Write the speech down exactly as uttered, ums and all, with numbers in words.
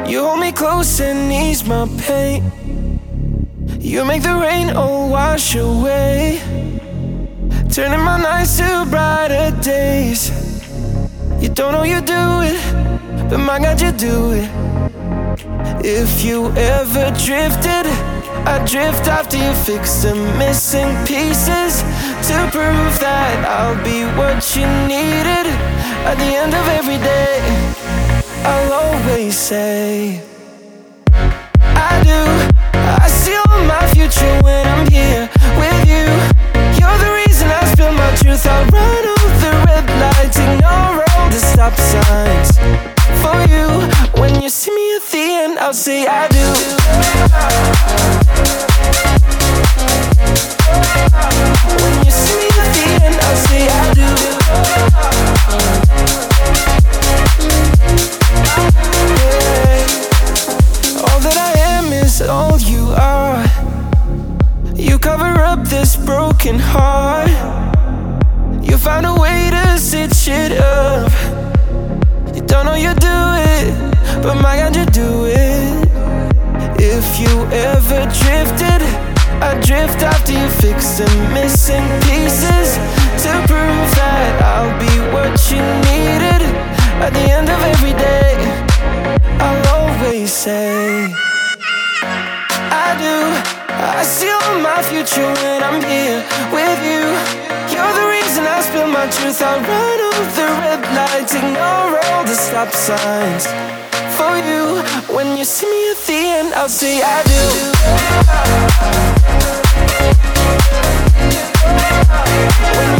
You hold me close and ease my pain. You make the rain all wash away, turning my nights to brighter days. You don't know you do it, but my God, you do it. If you ever drifted, I drift after you fix the missing pieces, to prove that I'll be what you needed. At the end of every day, I'll always say I do. I see all my future when I'm here with you. You're the reason I spill my truth. I'll run all the red lights, ignore all the stop signs for you. When you see me at the end, I'll say I do. When you see me at the end, I'll say I do. Yeah. All that I am is all you are. You cover up this broken heart. You found a way to stitch it up. You don't know you do it, but my God, you do it. If you ever drifted, I drift after you fix the missing pieces, to prove that I'll be what you needed. At the end of every day, I'll always say I do. I see all my future when I'm here with you. You're the reason I spill my truth. I'll run all the red lights, ignore all the stop signs for you. When you see me at the end, I'll say I do. When